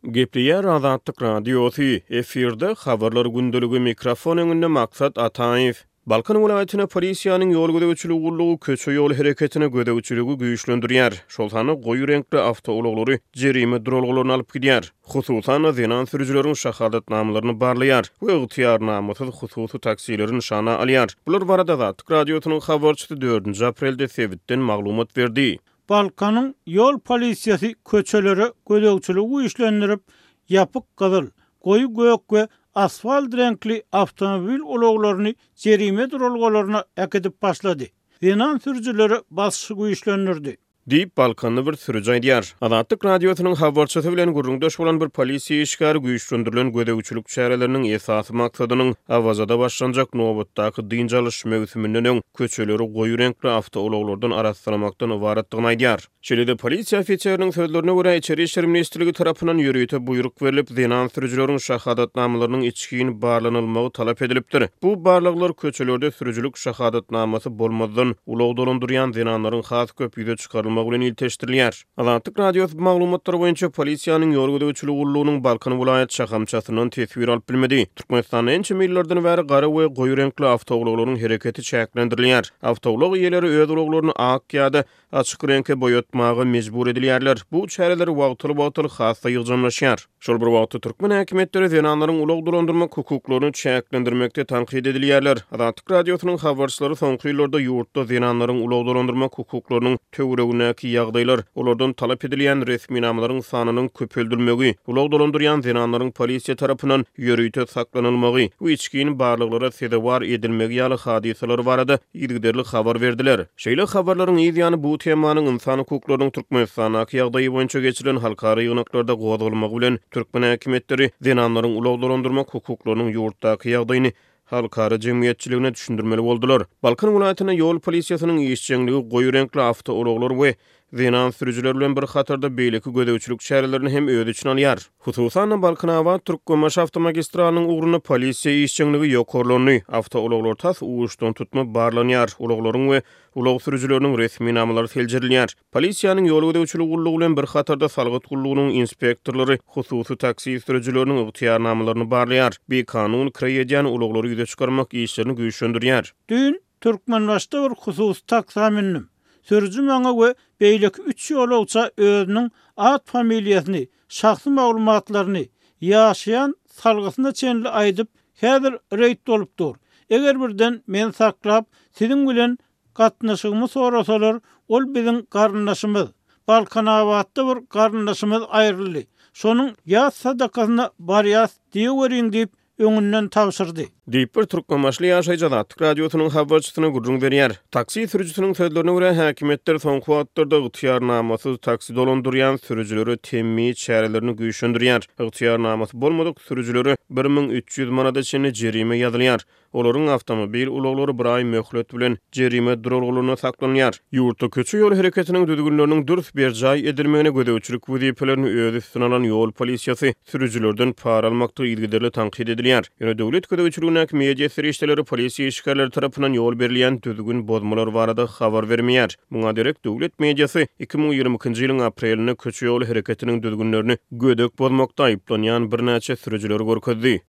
Gepliýär Azatlyk radiosu efirde habarlar gündölügi mikrofon öňünde maksat Ataýew. Balkan welaýatyna polisiýanyň ýol gödäwçiligi gullugy köçe ýol hereketine gödäwçiligi güýçlendirýär. Şolhany goýy renkli awtouloglary jerime duralgalaryny alyp gidýär. Hususan zenan sürüjüleriň şahadatnamalaryny barlaýar we ygtyýarnamasyz hususy taksilerini şana alýar. Bular barada Azatlyk radiosynyň habarçysy 4 aprelde sebitden maglumat berdi. Balkanyň ýol polisiýasy köçelere gödäwçiligi işlendirip, ýapyk gyzyl, goýy gök we asfalt renkli avtomobil ulaglaryny jerime duralgalaryna äkedip başlady. Zenan sürüjüleri basyşy işlendirdi. Diýip Balkanly bir sürüji aýdýar. Azatlyk radiosynyň habarçysy bilen gurrundaş bolan bir polisiýa işgary güýçlendirilen gödäwçilik çäreleriniň esasy maksadynyň awazada başlanjak nowatdaky dynjalyş mewsiminden öň köçeleri goýy renkli awtoulaglardan araşdyrmakdan ibaretdigini aýdýar. Şeýle-de polisiýa ofisiýeriniň sözlerine görä içeri işler ministrligi tarapyndan ýörüýte buyruk berilip, zenan sürüjüleriň şahadatnamalarynyň içkiň barlanylmagy talap edilipdir. Bu barlyklar köçelerde sürüjülük şahadatnamasy bolmadan ulag dolandyrýan zenanlaryň has köpüýde çykarylmagy bilen ilteşdirilýär. Azatlyk radiosy maglumatlary boýunça polisiýanyň ýol gödäwçiligi gullugynyň Balkan welaýat şahamçasynyň tesbir alyp bilmedi. Türkmenistanyň ençe millerden bäri gara we goýy renkli awtoulaklaryň hereketi çäklendirilýär. Awtoulag ýeleri öz ulaglaryny ak ýa-da açyk renkle boýatmagy mejbur edilýärler. Bu çäreler wagtly hassa ýygjamlaşýar. Şol bir wagtda türkmen häkimetleri zenanlaryň ulag dolandyrmak hukuklaryny çäklendirmekde tanqid edilýärler. Azatlyk radiosynyň habarçylary soňky ýyllarda ýurtda zenanlaryň ulag dolandyrmak hukuklarynyň töweregindäki ýagdaýlar, olardan talap edilýän resmi namalaryň sanynyň köpeldilmegi, ulag dolandyrýan zenanlaryň polisiýa tarapyndan ýörüýte saklanylmagy we içkiň barlyklara sedewar edilmegi ýaly hadiseler barada ýygyderli habar berdiler. Şeýle habarlaryň ýa-ni bu temanyň insan hukuklarynyň Türkmenistanaky ýagdaýy boýunça geçirilen halkara ýygnaklarda gowdalmagy bilen türkmen häkimetleri zenanlaryň ulag dolandyrmak hukuklarynyň ýurtdaky ýagdaýyny halkara jemgyýetçiligine düşündirmeli boldular. Balkan welaýatyna ýol polisiýasynyň işçiligi goýy renkli awtoulaglar we zenan sürüjüler bilen bir hatarda beýleki gödäwçilik çärelerini hem öýde üçin alýar. Hususan Balkanawat Türkmenbaş awtomagistralanyň ugruny polisiýa işçiligi ýokarlany awtoulaglar tas uwuşdan tutma barlanýar. Ulaglaryň we ulag sürüjüleriniň resmi namalary seljirilýär. Polisiýanyň ýol gödäwçiligi gullugy bilen bir hatarda salgyt gullugynyň inspektorlary hususy taksi sürüjüleriniň ygtyýarnamalaryny barlaýar. Bir kanun kirýän ulaglary ýüze çykarmak işlerini güýçlendirýär. Dün Türkmenbaşda bir hususy taksaminnim. Sürücü maňa we beýleki 3 ýolagça özüniň ad familiýasyny, şahsy maglumatlaryny ýaşaýan salgysyna çenli aýdyp, häzir reýt bolupdyr. Eger birden men saklap, siziň bilen gatnaşygymy sorasalar, ol biziň garyndaşymyz. Balkanawatda bir garyndaşymyz aýryldy. Şonuň ýaz sadakasyna barýas diýerin diýip öňünden tapşyrdy. Diýip bir türkmenbaşly ýaşaýjy Azatlyk radiosynyň habarçysyna gurrun berýär. Taksi sürüjüsiniň sözlerine görä häkimetler soňky wagtlarda ygtyýarnamasyz taksi dolandyrýan sürüjüleri temmi çärelerini güýçlendirýär. Ygtyýarnamasy bolmadyk sürüjüleri 1300 manada çenli jerime ýazylýar. Olaryň awtomobil ulaglary bir aý möhlet bilen jerime duralgalaryna saklanýar. Ýurtda köçe ýol hereketiniň düzgünleriniň dürüst berjay edilmegine gödäwçilik wezipelerini öz üstüne alan ýol polisiýasy sürüjülerden para almakda ýygyderli tanqid edilýär. Ýöne döwlet gödäwçiligine media serişdeleri polisiýa işgärleri tarapyndan ýol berilýän düzgün bozmalar barada habar bermeýär. Muňa derek döwlet mediasy 2022-nji ýylyň aprelinde köçe ýol hereketiniň düzgünlerini gödök bozmakda aýplanýan bir näçe sürüjüleri görkezdi.